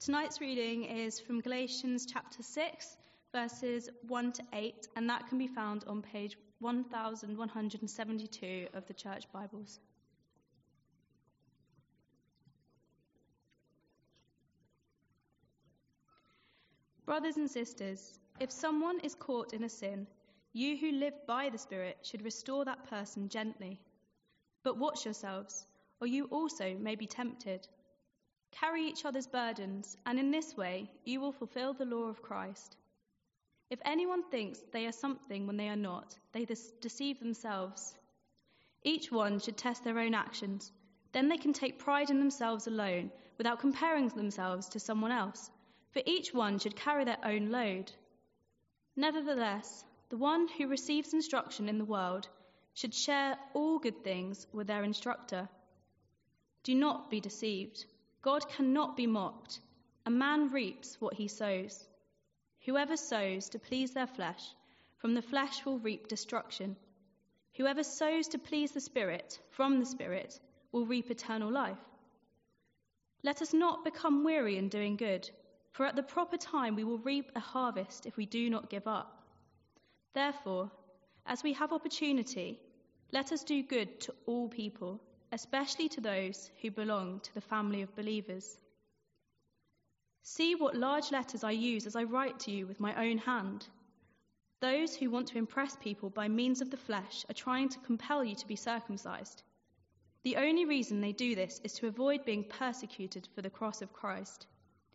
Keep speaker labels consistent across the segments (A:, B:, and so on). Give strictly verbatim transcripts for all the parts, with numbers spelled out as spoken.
A: Tonight's reading is from Galatians chapter six, verses one to eight, and that can be found on page one thousand one hundred seventy-two of the Church Bibles. Brothers and sisters, if someone is caught in a sin, you who live by the Spirit should restore that person gently. But watch yourselves, or you also may be tempted. Carry each other's burdens, and in this way you will fulfill the law of Christ. If anyone thinks they are something when they are not, they deceive themselves. Each one should test their own actions. Then they can take pride in themselves alone, without comparing themselves to someone else, for each one should carry their own load. Nevertheless, the one who receives instruction in the world should share all good things with their instructor. Do not be deceived. God cannot be mocked. A man reaps what he sows. Whoever sows to please their flesh, from the flesh will reap destruction. Whoever sows to please the Spirit, from the Spirit, will reap eternal life. Let us not become weary in doing good, for at the proper time we will reap a harvest if we do not give up. Therefore, as we have opportunity, let us do good to all people, especially to those who belong to the family of believers. See what large letters I use as I write to you with my own hand. Those who want to impress people by means of the flesh are trying to compel you to be circumcised. The only reason they do this is to avoid being persecuted for the cross of Christ.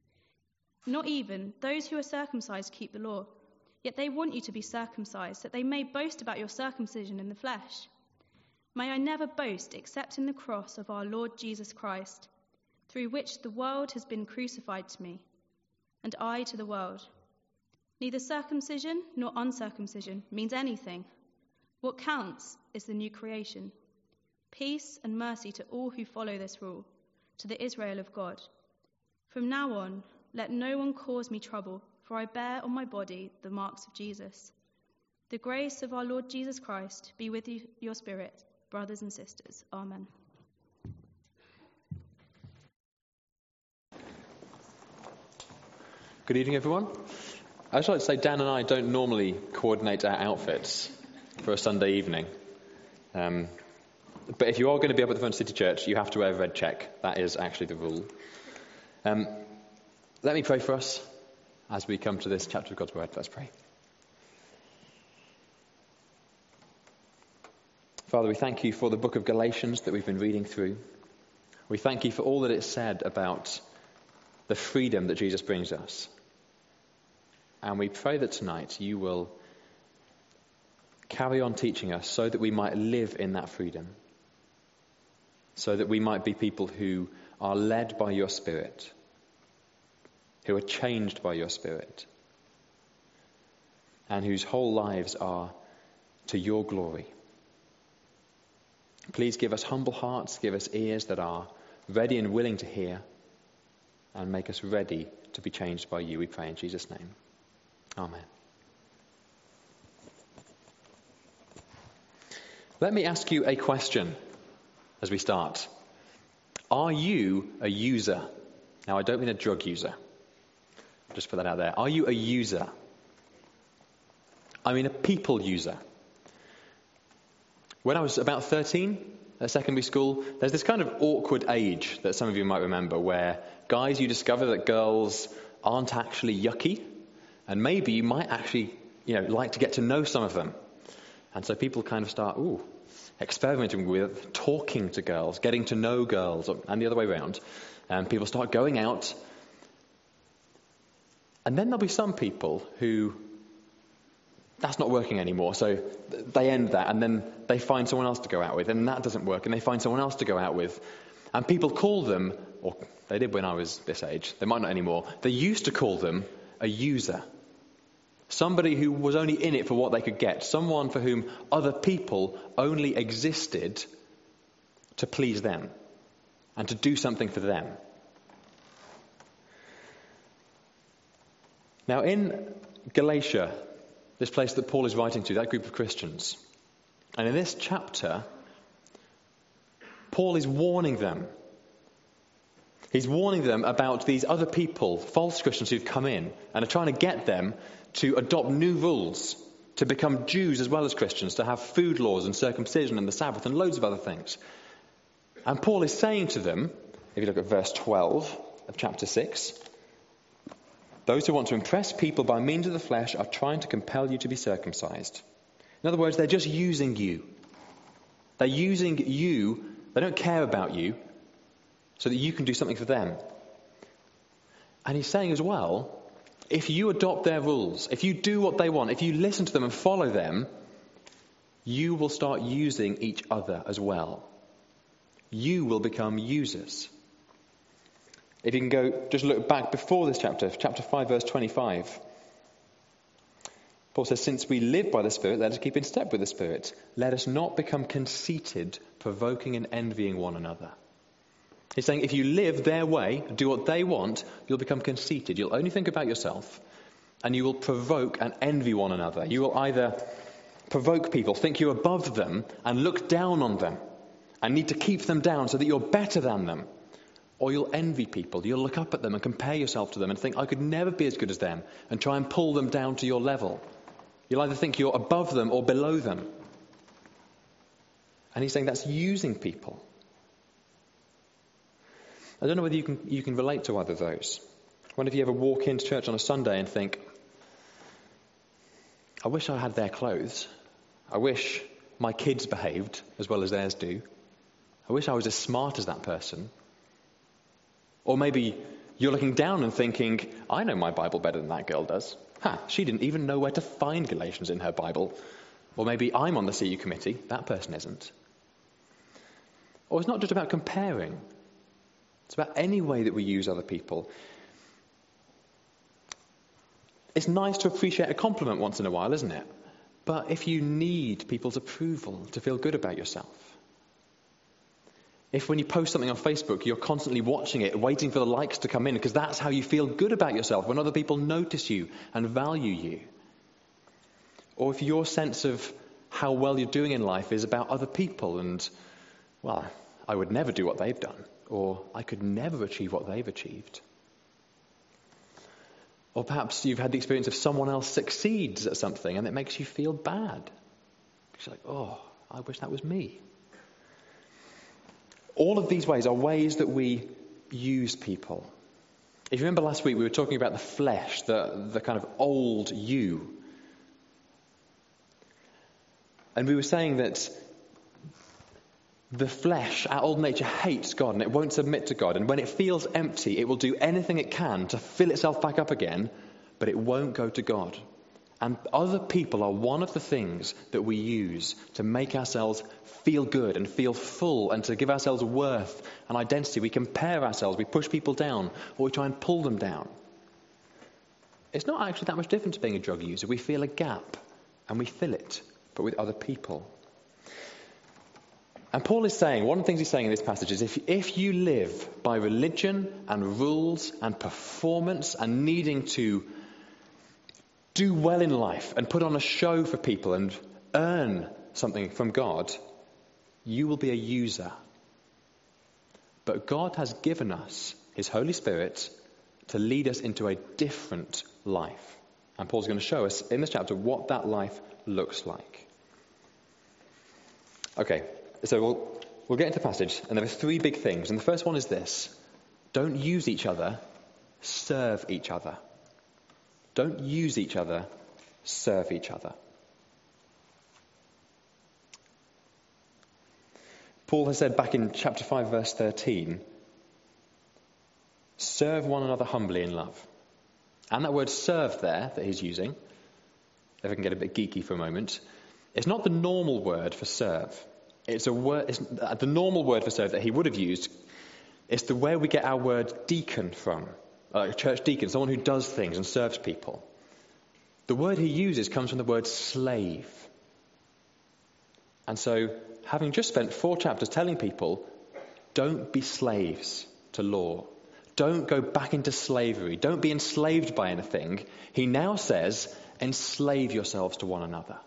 A: Not even those who are circumcised keep the law, yet they want you to be circumcised, that they may boast about your circumcision in the flesh. May I never boast except in the cross of our Lord Jesus Christ, through which the world has been crucified to me, and I to the world. Neither circumcision nor uncircumcision means anything. What counts is the new creation. Peace and mercy to all who follow this rule, to the Israel of God. From now on, let no one cause me trouble, for I bear on my body the marks of Jesus. The grace of our Lord Jesus Christ be with you, your spirit, brothers and sisters. Amen.
B: Good evening, everyone. I'd just like to say Dan and I don't normally coordinate our outfits for a Sunday evening. Um, but if you are going to be up at the front of City Church, you have to wear a red check. That is actually the rule. Um, let me pray for us as we come to this chapter of God's Word. Let's pray. Father, we thank you for the book of Galatians that we've been reading through. We thank you for all that it said about the freedom that Jesus brings us. And we pray that tonight you will carry on teaching us so that we might live in that freedom. So that we might be people who are led by your Spirit, who are changed by your Spirit, and whose whole lives are to your glory. Please give us humble hearts, give us ears that are ready and willing to hear, and make us ready to be changed by you, we pray in Jesus' name. Amen. Let me ask you a question as we start. Are you a user? Now, I don't mean a drug user. I'll just put that out there. Are you a user? I mean a people user. When I was about thirteen at secondary school, there's this kind of awkward age that some of you might remember where guys, you discover that girls aren't actually yucky, and maybe you might actually, you know, like to get to know some of them. And so people kind of start, ooh, experimenting with talking to girls, getting to know girls, and the other way around. And people start going out. And then there'll be some people who that's not working anymore, so they end that, and then they find someone else to go out with, and that doesn't work, and they find someone else to go out with. And people call them, or they did when I was this age, they might not anymore, they used to call them a user. Somebody who was only in it for what they could get. Someone for whom other people only existed to please them and to do something for them. Now in Galatia, this place that Paul is writing to, that group of Christians, and in this chapter, Paul is warning them He's warning them about these other people, false Christians who've come in and are trying to get them to adopt new rules, to become Jews as well as Christians, to have food laws and circumcision and the Sabbath and loads of other things. And Paul is saying to them, if you look at verse twelve of chapter six, those who want to impress people by means of the flesh are trying to compel you to be circumcised. In other words, they're just using you. They're using you. They don't care about you so that you can do something for them. And he's saying as well, if you adopt their rules, if you do what they want, if you listen to them and follow them, you will start using each other as well. You will become users. If you can go, just look back before this chapter, chapter five, verse twenty-five. Paul says, since we live by the Spirit, let us keep in step with the Spirit. Let us not become conceited, provoking and envying one another. He's saying if you live their way, do what they want, you'll become conceited. You'll only think about yourself, and you will provoke and envy one another. You will either provoke people, think you're above them, and look down on them, and need to keep them down so that you're better than them. Or you'll envy people. You'll look up at them and compare yourself to them and think, I could never be as good as them, and try and pull them down to your level. You'll either think you're above them or below them. And he's saying that's using people. I don't know whether you can you can relate to either of those. When if you ever walk into church on a Sunday and think, I wish I had their clothes. I wish my kids behaved as well as theirs do. I wish I was as smart as that person. Or maybe you're looking down and thinking, I know my Bible better than that girl does. Ha, she didn't even know where to find Galatians in her Bible. Or maybe I'm on the C U committee, that person isn't. Or it's not just about comparing. It's about any way that we use other people. It's nice to appreciate a compliment once in a while, isn't it? But if you need people's approval to feel good about yourself, if when you post something on Facebook, you're constantly watching it, waiting for the likes to come in, because that's how you feel good about yourself, when other people notice you and value you. Or if your sense of how well you're doing in life is about other people and, well, I would never do what they've done, or I could never achieve what they've achieved. Or perhaps you've had the experience of someone else succeeds at something and it makes you feel bad. You're like, oh, I wish that was me. All of these ways are ways that we use people. If you remember last week, we were talking about the flesh, the, the kind of old you. And we were saying that the flesh, our old nature, hates God and it won't submit to God. And when it feels empty, it will do anything it can to fill itself back up again, but it won't go to God. And other people are one of the things that we use to make ourselves feel good and feel full and to give ourselves worth and identity. We compare ourselves, we push people down, or we try and pull them down. It's not actually that much different to being a drug user. We feel a gap and we fill it, but with other people. And Paul is saying, one of the things he's saying in this passage is if, if you live by religion and rules and performance and needing to do well in life and put on a show for people and earn something from God, you will be a user. But God has given us his Holy Spirit to lead us into a different life. And Paul's going to show us in this chapter what that life looks like. Okay, so we'll, we'll get into the passage, and there are three big things. And the first one is this: don't use each other, serve each other. Don't use each other, serve each other. Paul has said back in chapter five, verse thirteen, serve one another humbly in love. And that word serve there that he's using, if I can get a bit geeky for a moment, it's not the normal word for serve. It's a word. It's the normal word for serve that he would have used. It's the where we get our word deacon from. A church deacon, someone who does things and serves people. The word he uses comes from the word slave. And so, having just spent four chapters telling people, don't be slaves to law. Don't go back into slavery. Don't be enslaved by anything. He now says, enslave yourselves to one another.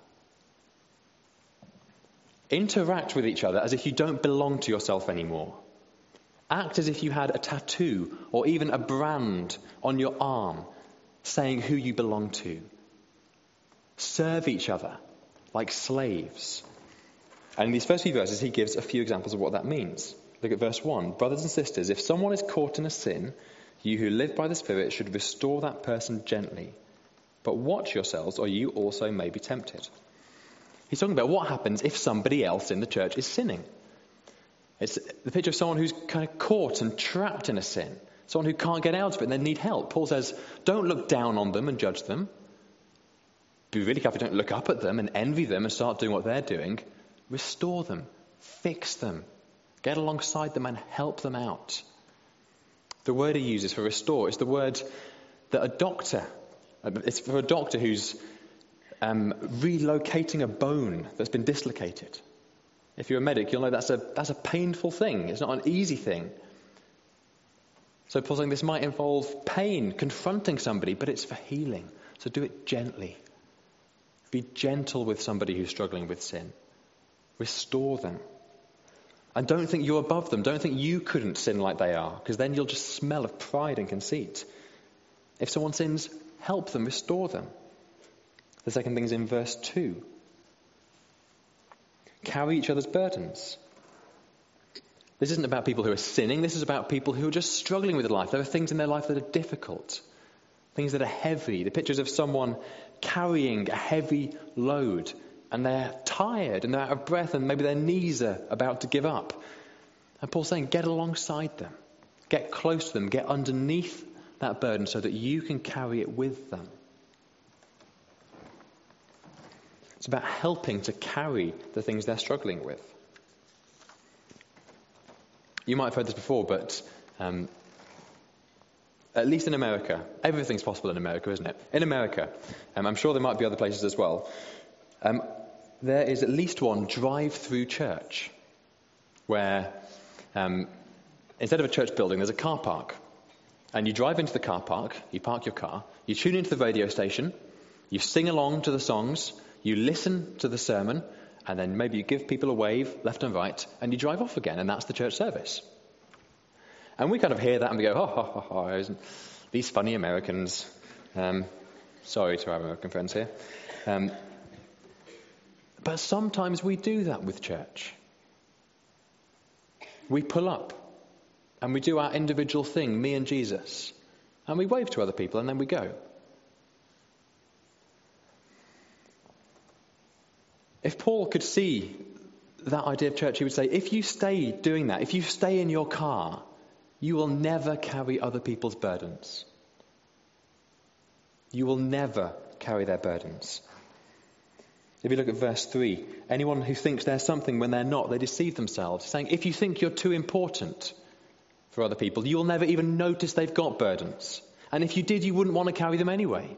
B: Interact with each other as if you don't belong to yourself anymore. Act as if you had a tattoo or even a brand on your arm saying who you belong to. Serve each other like slaves. And in these first few verses, he gives a few examples of what that means. Look at verse one. Brothers and sisters, if someone is caught in a sin, you who live by the Spirit should restore that person gently. But watch yourselves, or you also may be tempted. He's talking about what happens if somebody else in the church is sinning. It's the picture of someone who's kind of caught and trapped in a sin. Someone who can't get out of it and they need help. Paul says, don't look down on them and judge them. Be really careful, don't look up at them and envy them and start doing what they're doing. Restore them. Fix them. Get alongside them and help them out. The word he uses for restore is the word that a doctor, it's for a doctor who's um, relocating a bone that's been dislocated. If you're a medic, you'll know that's a that's a painful thing. It's not an easy thing. So Paul's saying this might involve pain, confronting somebody, but it's for healing. So do it gently. Be gentle with somebody who's struggling with sin. Restore them. And don't think you're above them. Don't think you couldn't sin like they are, because then you'll just smell of pride and conceit. If someone sins, help them, restore them. The second thing is in verse two. Carry each other's burdens. This isn't about people who are sinning. This is about people who are just struggling with life. There are things in their life that are difficult. Things that are heavy. The pictures of someone carrying a heavy load. And they're tired and they're out of breath and maybe their knees are about to give up. And Paul's saying, get alongside them. Get close to them. Get underneath that burden so that you can carry it with them. It's about helping to carry the things they're struggling with. You might have heard this before, but um, at least in America, everything's possible in America, isn't it? In America, um, I'm sure there might be other places as well, um, there is at least one drive-through church where um, instead of a church building, there's a car park. And you drive into the car park, you park your car, you tune into the radio station, you sing along to the songs, you listen to the sermon, and then maybe you give people a wave left and right, and you drive off again, and that's the church service. And we kind of hear that and we go, oh, ho, ho, ho, isn't these funny Americans. Um, sorry to our American friends here. Um, but sometimes we do that with church. We pull up, and we do our individual thing, me and Jesus, and we wave to other people, and then we go. If Paul could see that idea of church, he would say, if you stay doing that, if you stay in your car, you will never carry other people's burdens. You will never carry their burdens. If you look at verse three, anyone who thinks they're something when they're not, they deceive themselves. Saying, if you think you're too important for other people, you'll never even notice they've got burdens. And if you did, you wouldn't want to carry them anyway.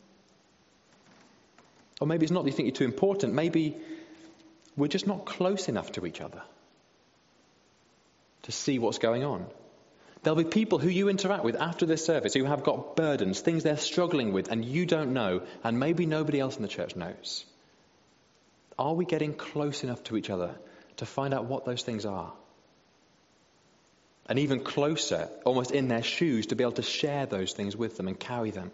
B: Or maybe it's not that you think you're too important. Maybe we're just not close enough to each other to see what's going on. There'll be people who you interact with after this service who have got burdens, things they're struggling with, and you don't know, and maybe nobody else in the church knows. Are we getting close enough to each other to find out what those things are? And even closer, almost in their shoes, to be able to share those things with them and carry them.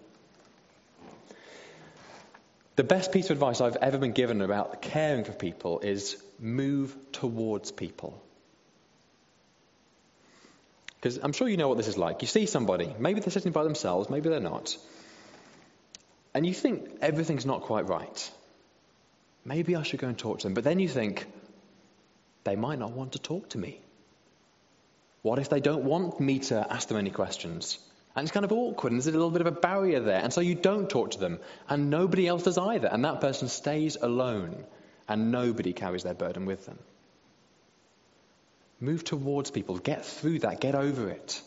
B: The best piece of advice I've ever been given about caring for people is move towards people. Because I'm sure you know what this is like. You see somebody, maybe they're sitting by themselves, maybe they're not. And you think everything's not quite right. Maybe I should go and talk to them. But then you think, they might not want to talk to me. What if they don't want me to ask them any questions? And it's kind of awkward, and there's a little bit of a barrier there. And so you don't talk to them, and nobody else does either. And that person stays alone, and nobody carries their burden with them. Move towards people. Get through that. Get over it.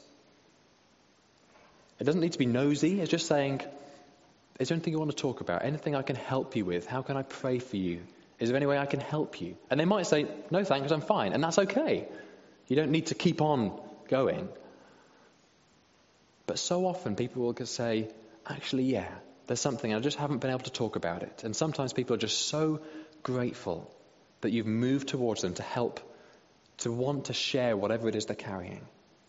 B: It doesn't need to be nosy. It's just saying, is there anything you want to talk about? Anything I can help you with? How can I pray for you? Is there any way I can help you? And they might say, no thanks, I'm fine. And that's okay. You don't need to keep on going. But so often people will say, actually, yeah, there's something, I just haven't been able to talk about it. And sometimes people are just so grateful that you've moved towards them to help, to want to share whatever it is they're carrying.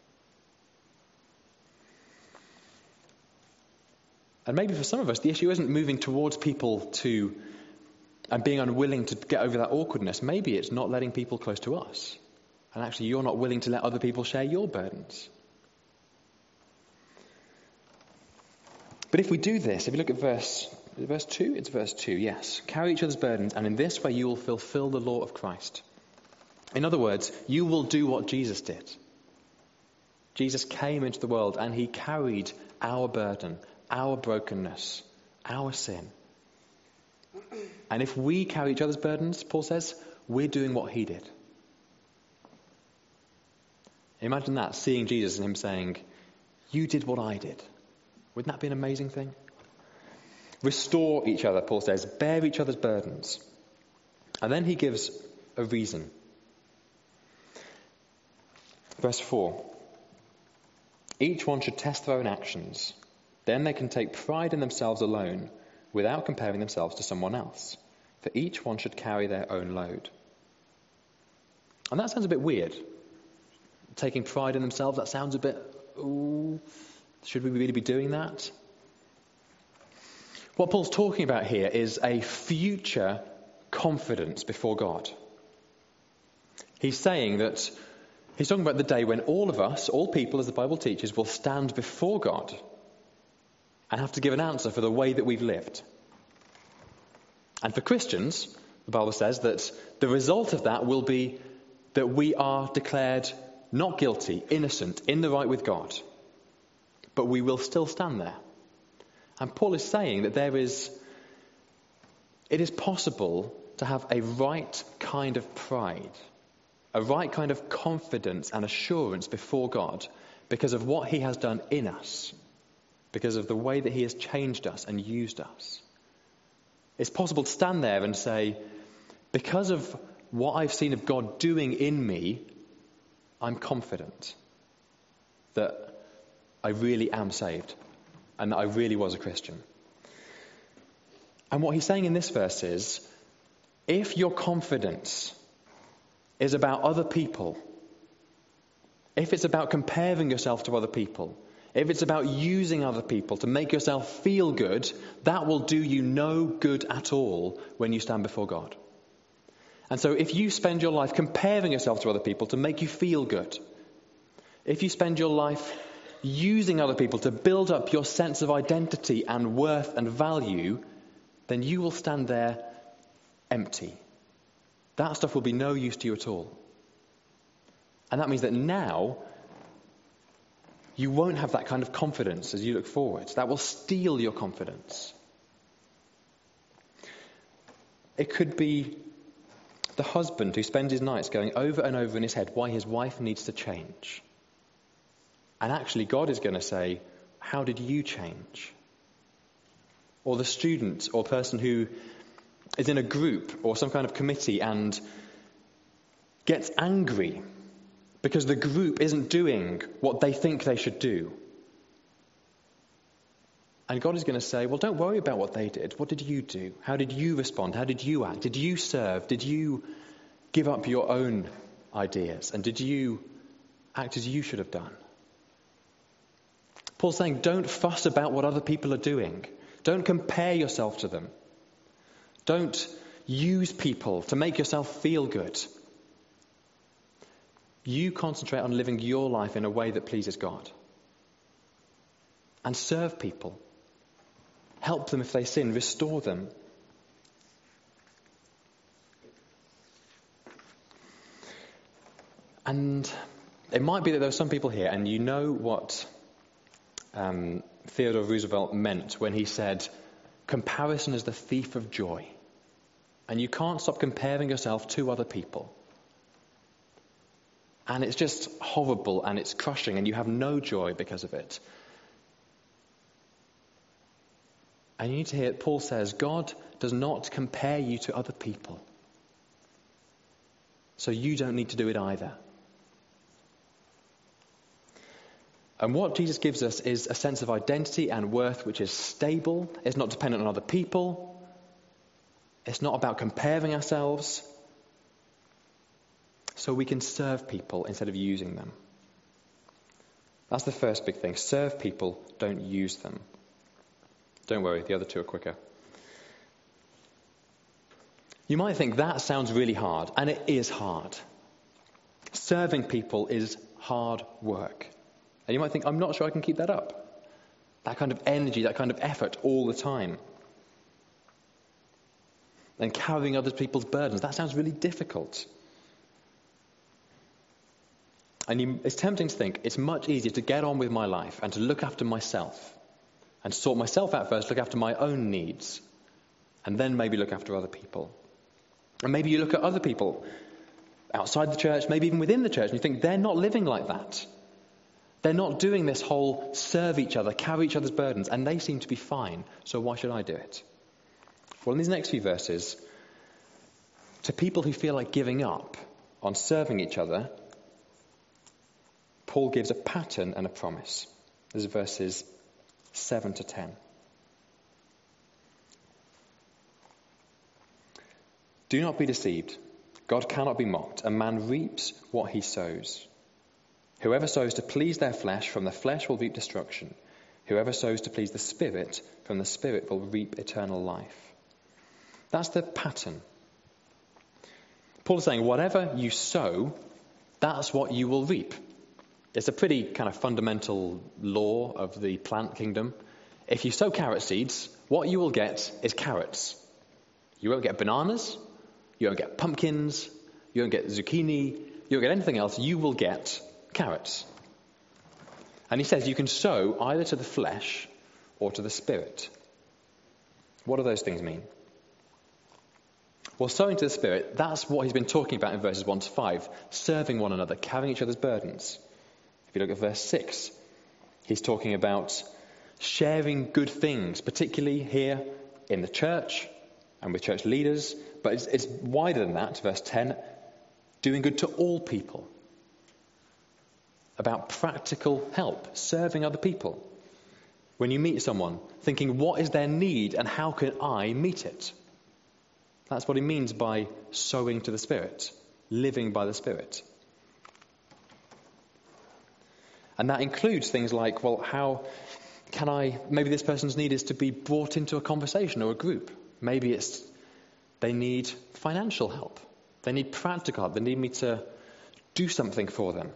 B: And maybe for some of us, the issue isn't moving towards people to and being unwilling to get over that awkwardness. Maybe it's not letting people close to us. And actually, you're not willing to let other people share your burdens. But if we do this, if you look at verse, is it verse two? It's verse two, yes. Carry each other's burdens, and in this way you will fulfill the law of Christ. In other words, you will do what Jesus did. Jesus came into the world and he carried our burden, our brokenness, our sin. And if we carry each other's burdens, Paul says, we're doing what he did. Imagine that, seeing Jesus and him saying, you did what I did. Wouldn't that be an amazing thing? Restore each other, Paul says, bear each other's burdens. And then he gives a reason. Verse four. Each one should test their own actions. Then they can take pride in themselves alone without comparing themselves to someone else. For each one should carry their own load. And that sounds a bit weird. Taking pride in themselves, that sounds a bit, ooh, should we really be doing that? What Paul's talking about here is a future confidence before God. He's saying that, he's talking about the day when all of us, all people, as the Bible teaches, will stand before God and have to give an answer for the way that we've lived. And for Christians, the Bible says that the result of that will be that we are declared not guilty, innocent, in the right with God. But we will still stand there. And Paul is saying that there is, it is possible to have a right kind of pride, a right kind of confidence and assurance before God because of what he has done in us, because of the way that he has changed us and used us. It's possible to stand there and say, because of what I've seen of God doing in me, I'm confident that I really am saved and that I really was a Christian. And what he's saying in this verse is, if your confidence is about other people, if it's about comparing yourself to other people, if it's about using other people to make yourself feel good, that will do you no good at all when you stand before God. And so if you spend your life comparing yourself to other people to make you feel good, if you spend your life using other people to build up your sense of identity and worth and value, then you will stand there empty. That stuff will be no use to you at all. And that means that now you won't have that kind of confidence as you look forward. That will steal your confidence. It could be the husband who spends his nights going over and over in his head why his wife needs to change. And actually God is going to say, how did you change? Or the student or person who is in a group or some kind of committee and gets angry because the group isn't doing what they think they should do. And God is going to say, well, don't worry about what they did. What did you do? How did you respond? How did you act? Did you serve? Did you give up your own ideas? And did you act as you should have done? Paul's saying, don't fuss about what other people are doing. Don't compare yourself to them. Don't use people to make yourself feel good. You concentrate on living your life in a way that pleases God. And serve people. Help them if they sin. Restore them. And it might be that there are some people here, and you know what um, Theodore Roosevelt meant when he said, comparison is the thief of joy. And you can't stop comparing yourself to other people. And it's just horrible and it's crushing and you have no joy because of it. And you need to hear it. Paul says, God does not compare you to other people. So you don't need to do it either. And what Jesus gives us is a sense of identity and worth which is stable. It's not dependent on other people. It's not about comparing ourselves. So we can serve people instead of using them. That's the first big thing. Serve people, don't use them. Don't worry, the other two are quicker. You might think that sounds really hard, and it is hard. Serving people is hard work. And you might think, I'm not sure I can keep that up. That kind of energy, that kind of effort all the time. And carrying other people's burdens, that sounds really difficult. And you, it's tempting to think it's much easier to get on with my life and to look after myself and sort myself out first, look after my own needs, and then maybe look after other people. And maybe you look at other people outside the church, maybe even within the church, and you think they're not living like that. They're not doing this whole serve each other, carry each other's burdens, and they seem to be fine, so why should I do it? Well, in these next few verses, to people who feel like giving up on serving each other, Paul gives a pattern and a promise. This is verses seven to ten. Do not be deceived. God cannot be mocked. A man reaps what he sows. Whoever sows to please their flesh, from the flesh will reap destruction. Whoever sows to please the Spirit, from the Spirit will reap eternal life. That's the pattern. Paul is saying, whatever you sow, that's what you will reap. It's a pretty kind of fundamental law of the plant kingdom. If you sow carrot seeds, what you will get is carrots. You won't get bananas, you won't get pumpkins, you won't get zucchini, you won't get anything else, you will get carrots. And he says you can sow either to the flesh or to the Spirit. What do those things mean? Well, sowing to the Spirit, that's what he's been talking about in verses one to five. Serving one another, carrying each other's burdens. If you look at verse six, he's talking about sharing good things, particularly here in the church and with church leaders. But it's, it's wider than that, verse ten, doing good to all people. About practical help, serving other people. When you meet someone, thinking, what is their need and how can I meet it? That's what he means by sowing to the Spirit, living by the Spirit. And that includes things like, well, how can I, maybe this person's need is to be brought into a conversation or a group. Maybe it's they need financial help. They need practical help. They need me to do something for them.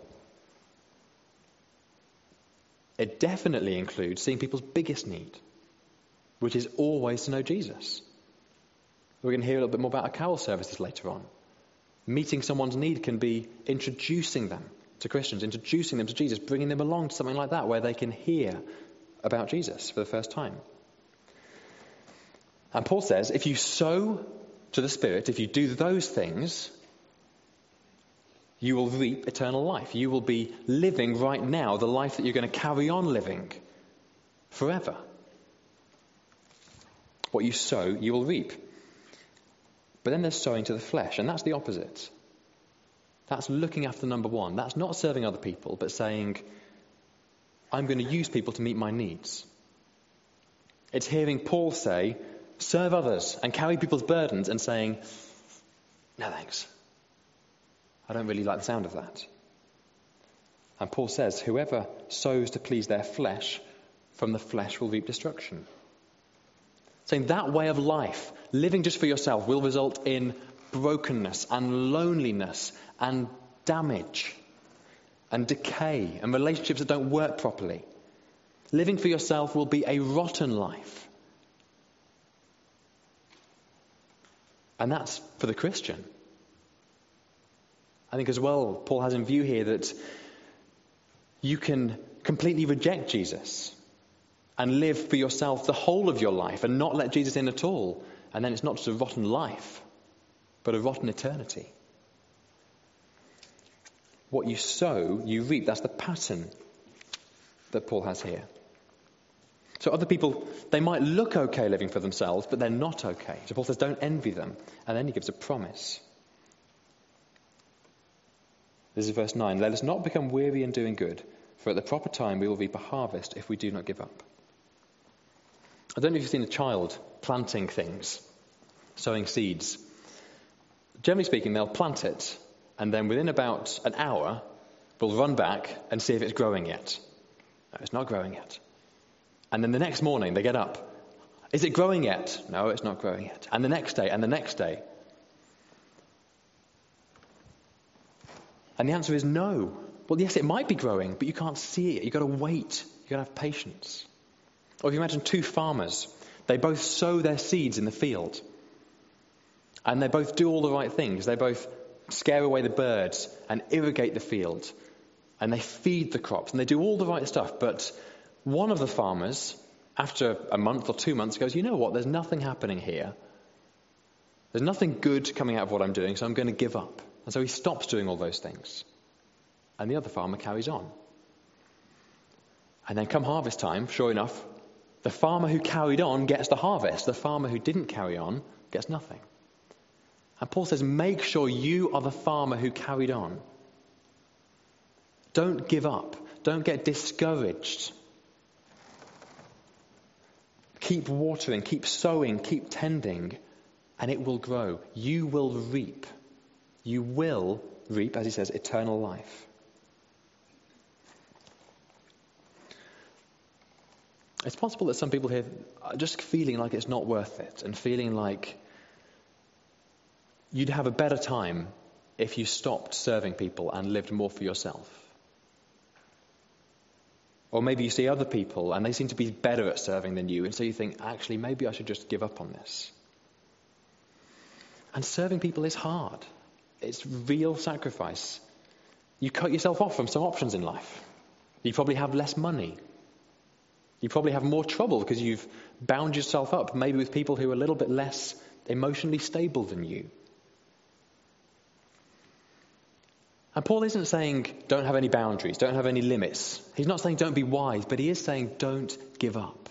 B: It definitely includes seeing people's biggest need, which is always to know Jesus. We're going to hear a little bit more about our carol services later on. Meeting someone's need can be introducing them to Christians, introducing them to Jesus, bringing them along to something like that where they can hear about Jesus for the first time. And Paul says, if you sow to the Spirit, if you do those things, you will reap eternal life. You will be living right now the life that you're going to carry on living forever. What you sow, you will reap. But then there's sowing to the flesh, and that's the opposite. That's looking after number one. That's not serving other people, but saying, I'm going to use people to meet my needs. It's hearing Paul say, serve others and carry people's burdens, and saying, no thanks. I don't really like the sound of that. And Paul says, whoever sows to please their flesh, from the flesh will reap destruction. Saying that way of life, living just for yourself, will result in brokenness and loneliness and damage and decay and relationships that don't work properly. Living for yourself will be a rotten life. And that's for the Christian. I think as well, Paul has in view here that you can completely reject Jesus and live for yourself the whole of your life and not let Jesus in at all. And then it's not just a rotten life, but a rotten eternity. What you sow, you reap. That's the pattern that Paul has here. So other people, they might look okay living for themselves, but they're not okay. So Paul says, don't envy them. And then he gives a promise. This is verse nine. Let us not become weary in doing good, for at the proper time we will reap a harvest if we do not give up. I don't know if you've seen a child planting things, sowing seeds. Generally speaking, they'll plant it, and then within about an hour, we'll run back and see if it's growing yet. No, it's not growing yet. And then the next morning, they get up. Is it growing yet? No, it's not growing yet. And the next day, and the next day. And the answer is no. Well, yes, it might be growing, but you can't see it. You've got to wait. You've got to have patience. Or if you imagine two farmers, they both sow their seeds in the field. And they both do all the right things. They both scare away the birds and irrigate the field. And they feed the crops and they do all the right stuff. But one of the farmers, after a month or two months, goes, you know what, there's nothing happening here. There's nothing good coming out of what I'm doing, so I'm going to give up. And so he stops doing all those things. And the other farmer carries on. And then come harvest time, sure enough, the farmer who carried on gets the harvest. The farmer who didn't carry on gets nothing. And Paul says, make sure you are the farmer who carried on. Don't give up. Don't get discouraged. Keep watering, keep sowing, keep tending, and it will grow. You will reap. You will reap, as he says, eternal life. It's possible that some people here are just feeling like it's not worth it and feeling like you'd have a better time if you stopped serving people and lived more for yourself. Or maybe you see other people and they seem to be better at serving than you, and so you think, actually, maybe I should just give up on this. And serving people is hard. It's real sacrifice. You cut yourself off from some options in life. You probably have less money. You probably have more trouble because you've bound yourself up, maybe with people who are a little bit less emotionally stable than you. And Paul isn't saying don't have any boundaries, don't have any limits. He's not saying don't be wise, but he is saying don't give up.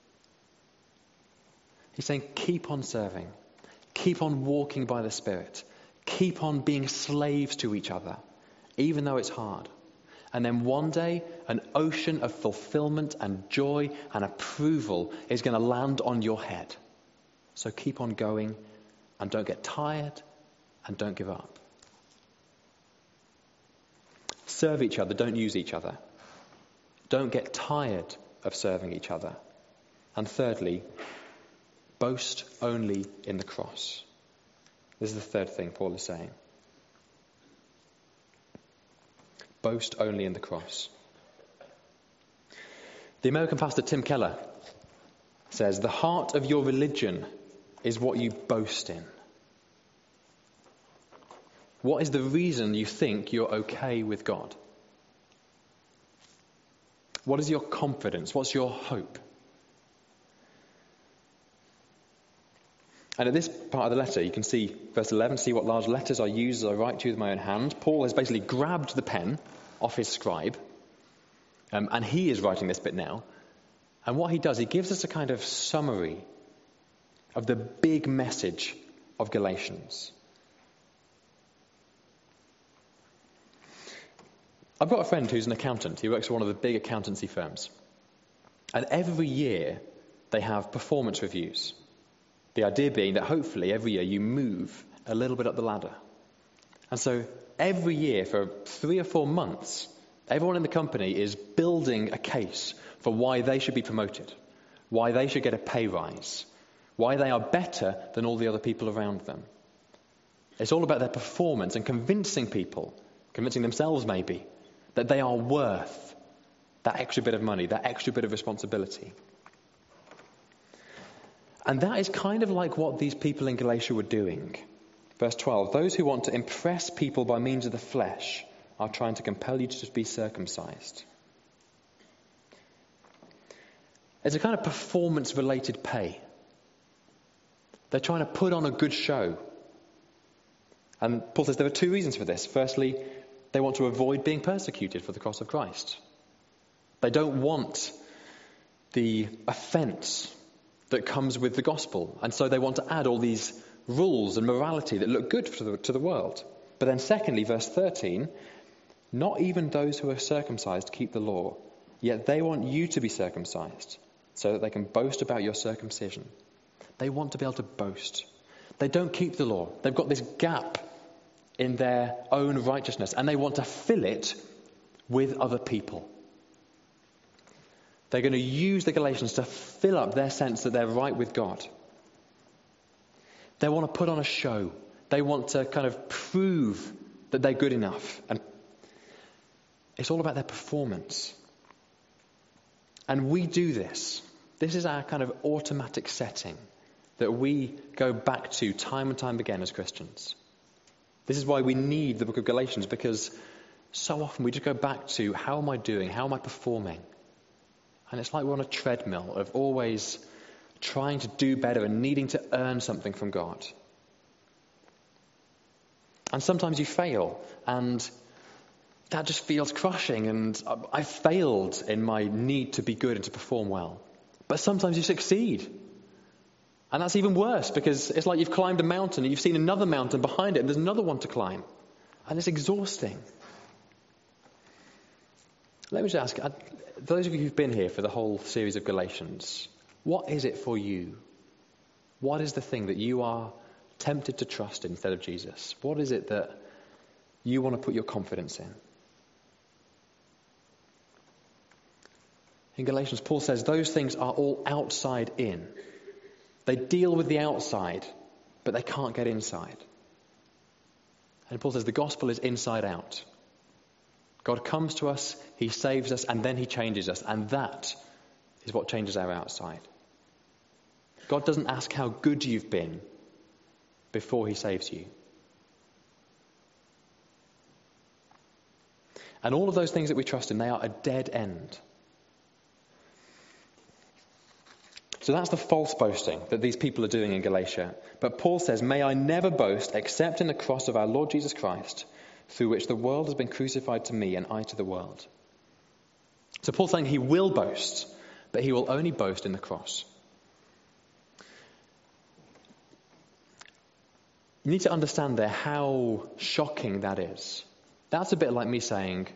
B: He's saying keep on serving, keep on walking by the Spirit, keep on being slaves to each other, even though it's hard. And then one day, an ocean of fulfillment and joy and approval is going to land on your head. So keep on going and don't get tired and don't give up. Serve each other, don't use each other. Don't get tired of serving each other. And thirdly, boast only in the cross. This is the third thing Paul is saying. Boast only in the cross. The American pastor Tim Keller says, the heart of your religion is what you boast in. What is the reason you think you're okay with God? What is your confidence? What's your hope? And at this part of the letter, you can see verse eleven, see what large letters I use as I write to you with my own hand. Paul has basically grabbed the pen off his scribe, um, and he is writing this bit now. And what he does, he gives us a kind of summary of the big message of Galatians. I've got a friend who's an accountant. He works for one of the big accountancy firms. And every year they have performance reviews. The idea being that hopefully every year you move a little bit up the ladder. And so every year for three or four months, everyone in the company is building a case for why they should be promoted, why they should get a pay rise, why they are better than all the other people around them. It's all about their performance and convincing people, convincing themselves maybe, that they are worth that extra bit of money, that extra bit of responsibility. And that is kind of like what these people in Galatia were doing. Verse twelve, those who want to impress people by means of the flesh are trying to compel you to be circumcised. It's a kind of performance-related pay. They're trying to put on a good show. And Paul says there are two reasons for this. Firstly, they want to avoid being persecuted for the cross of Christ. They don't want the offence that comes with the gospel. And so they want to add all these rules and morality that look good to the, to the world. But then secondly, verse thirteen, not even those who are circumcised keep the law, yet they want you to be circumcised so that they can boast about your circumcision. They want to be able to boast. They don't keep the law. They've got this gap in their own righteousness, and they want to fill it with other people. They're going to use the Galatians to fill up their sense that they're right with God. They want to put on a show. They want to kind of prove that they're good enough. And it's all about their performance. And we do this. This is our kind of automatic setting that we go back to time and time again as Christians. This is why we need the book of Galatians, because so often we just go back to, how am I doing? How am I performing? And it's like we're on a treadmill of always trying to do better and needing to earn something from God. And sometimes you fail, and that just feels crushing, and I failed in my need to be good and to perform well. But sometimes you succeed. And that's even worse, because it's like you've climbed a mountain and you've seen another mountain behind it and there's another one to climb. And it's exhausting. Let me just ask, those of you who've been here for the whole series of Galatians, what is it for you? What is the thing that you are tempted to trust in instead of Jesus? What is it that you want to put your confidence in? In Galatians, Paul says those things are all outside in. They deal with the outside, but they can't get inside. And Paul says the gospel is inside out. God comes to us, he saves us, and then he changes us. And that is what changes our outside. God doesn't ask how good you've been before he saves you. And all of those things that we trust in, they are a dead end. So that's the false boasting that these people are doing in Galatia. But Paul says, may I never boast except in the cross of our Lord Jesus Christ, through which the world has been crucified to me and I to the world. So Paul's saying he will boast, but he will only boast in the cross. You need to understand there how shocking that is. That's a bit like me saying,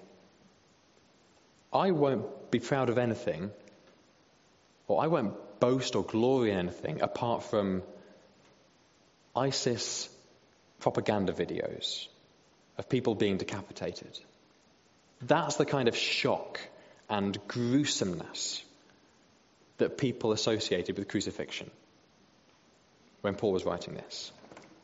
B: I won't be proud of anything, or I won't boast or glory in anything apart from ISIS propaganda videos of people being decapitated. That's the kind of shock and gruesomeness that people associated with crucifixion when Paul was writing this.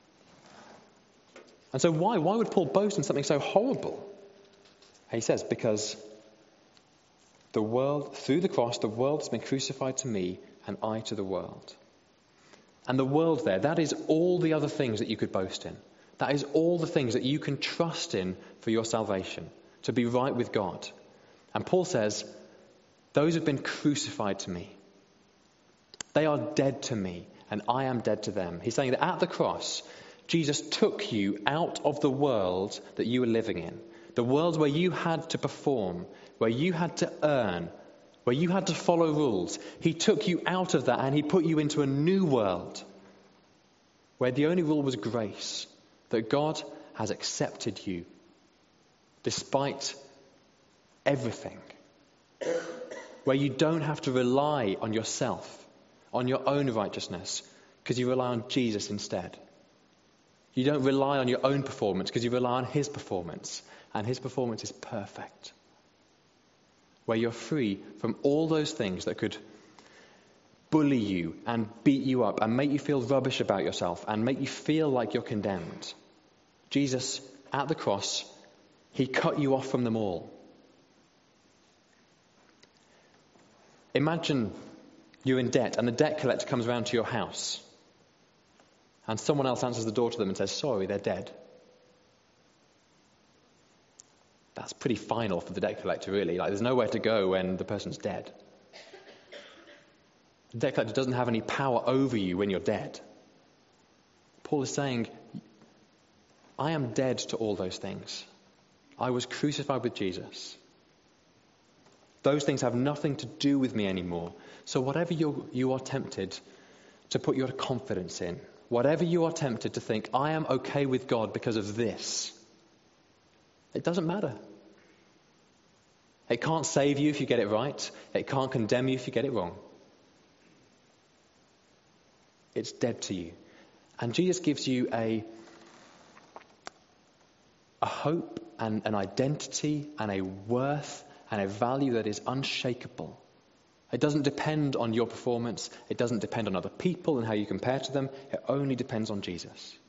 B: And so why? Why would Paul boast in something so horrible? He says, because the world, through the cross, the world has been crucified to me and I to the world. And the world there, that is all the other things that you could boast in. That is all the things that you can trust in for your salvation, to be right with God. And Paul says, those have been crucified to me. They are dead to me, and I am dead to them. He's saying that at the cross, Jesus took you out of the world that you were living in. The world where you had to perform, where you had to earn, where you had to follow rules. He took you out of that and he put you into a new world where the only rule was grace, that God has accepted you despite everything, where you don't have to rely on yourself, on your own righteousness, because you rely on Jesus instead. You don't rely on your own performance because you rely on his performance, and his performance is perfect. Where you're free from all those things that could bully you and beat you up and make you feel rubbish about yourself and make you feel like you're condemned. Jesus, at the cross, he cut you off from them all. Imagine you're in debt and the debt collector comes around to your house and someone else answers the door to them and says, sorry, they're dead. That's pretty final for the debt collector, really. Like, there's nowhere to go when the person's dead. The debt collector doesn't have any power over you when you're dead. Paul is saying, I am dead to all those things. I was crucified with Jesus. Those things have nothing to do with me anymore. So whatever you're, you are tempted to put your confidence in, whatever you are tempted to think, I am okay with God because of this, it doesn't matter. It can't save you if you get it right. It can't condemn you if you get it wrong. It's dead to you. And Jesus gives you a, a hope and an identity and a worth and a value that is unshakable It doesn't depend on your performance. It doesn't depend on other people and how you compare to them. It only depends on Jesus.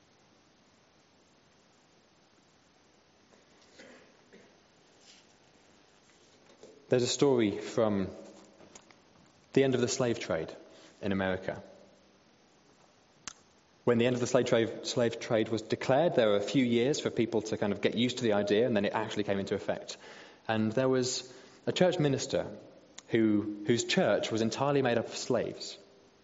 B: There's a story from the end of the slave trade in America. When the end of the slave trade, slave trade was declared, there were a few years for people to kind of get used to the idea, and then it actually came into effect. And there was a church minister who, whose church was entirely made up of slaves.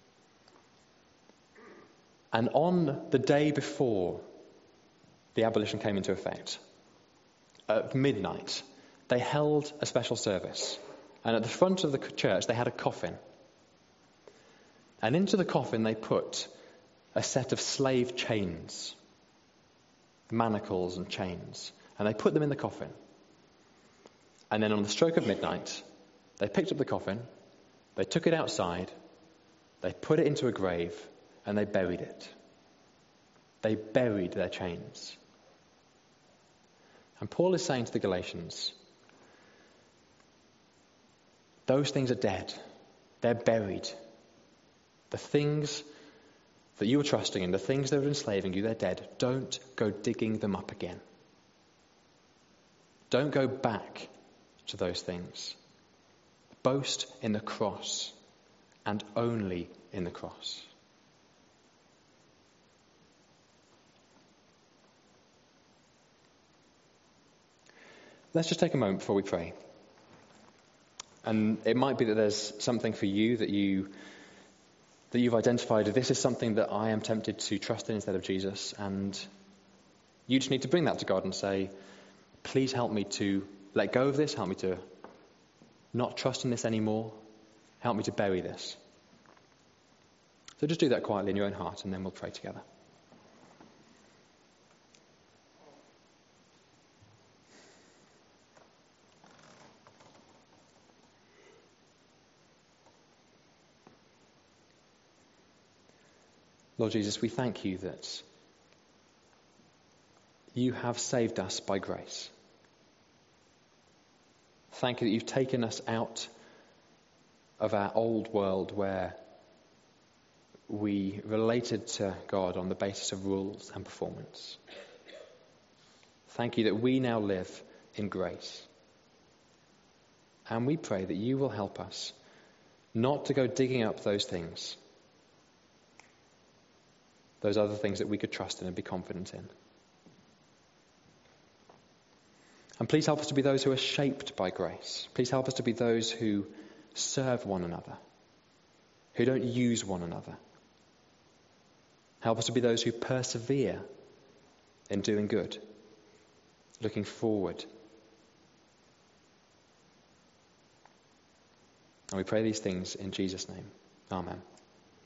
B: And on the day before the abolition came into effect, at midnight, they held a special service. And at the front of the church, they had a coffin. And into the coffin, they put a set of slave chains, manacles and chains. And they put them in the coffin. And then on the stroke of midnight, they picked up the coffin, they took it outside, they put it into a grave, and they buried it. They buried their chains. And Paul is saying to the Galatians, those things are dead. They're buried. The things that you were trusting in, the things that were enslaving you, they're dead. Don't go digging them up again. Don't go back to those things. Boast in the cross, and only in the cross. Let's just take a moment before we pray. And it might be that there's something for you that you that you've identified. This is something that I am tempted to trust in instead of Jesus, and you just need to bring that to God and say, please help me to let go of this, help me to not trust in this anymore, help me to bury this. So just do that quietly in your own heart, and then we'll pray together. Lord Jesus, we thank you that you have saved us by grace. Thank you that you've taken us out of our old world where we related to God on the basis of rules and performance. Thank you that we now live in grace. And we pray that you will help us not to go digging up those things, those other things that we could trust in and be confident in. And please help us to be those who are shaped by grace. Please help us to be those who serve one another, who don't use one another. Help us to be those who persevere in doing good, looking forward. And we pray these things in Jesus' name. Amen.